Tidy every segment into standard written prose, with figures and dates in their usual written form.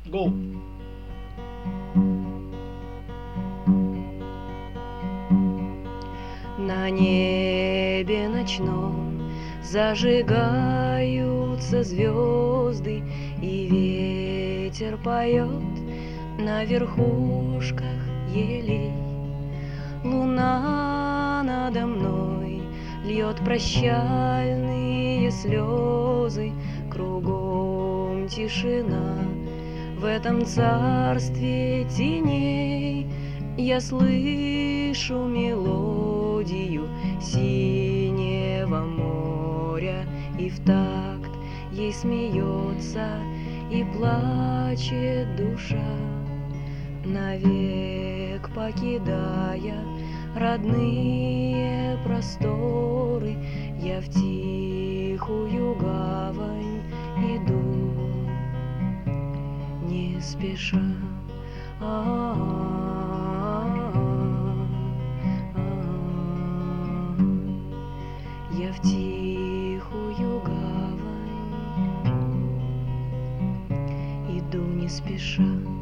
Go! На небе ночном зажигаются звезды, и ветер поет на верхушках елей. Луна надо мной льет прощальные слезы, кругом тишина. В этом царстве теней я слышу мелодию синего моря, и в такт ей смеется и плачет душа, навек покидая родные просторы. Я в тихую гавань иду, не спеша. Я в тихую гавань иду, не спеша.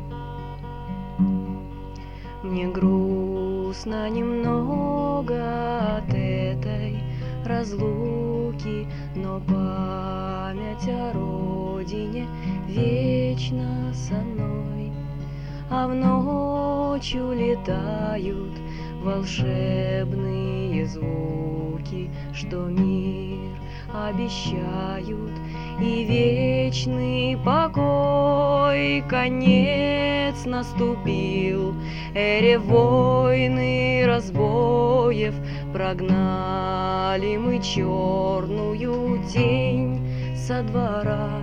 Мне грустно немного от этой разлуки, но память о родине вечно со мной. А в ночь улетают волшебные звуки, что мир обещают, и вечный покой. Конец наступил эре войны разбоев, прогнали мы черную тень со двора.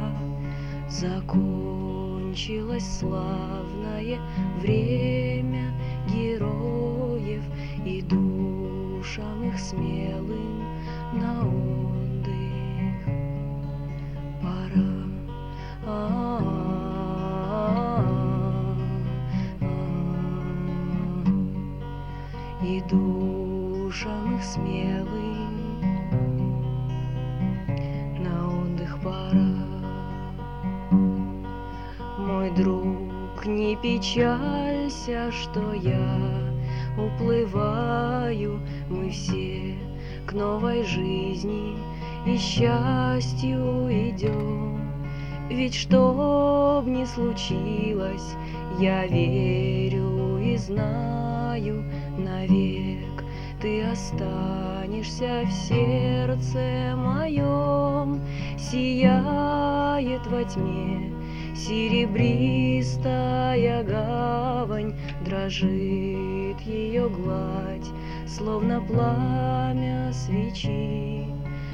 Закончилось славное время героев, и душам их смелым на отдых пора. И душам их смелым на отдых пора. Мой друг, не печалься, что я уплываю. Мы все к новой жизни и счастью идем. Ведь что б ни случилось, я верю и знаю, навек ты останешься в сердце моем. Сияет во тьме серебристая гавань, дрожит ее гладь, словно пламя свечи.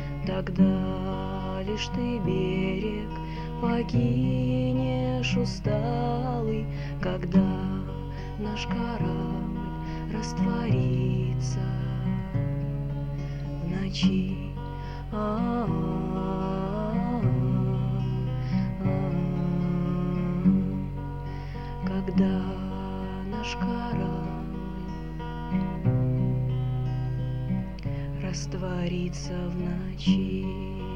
Тогда лишь ты берег покинешь усталый, когда наш корабль растворится в ночи. Когда наш корабль растворится в ночи.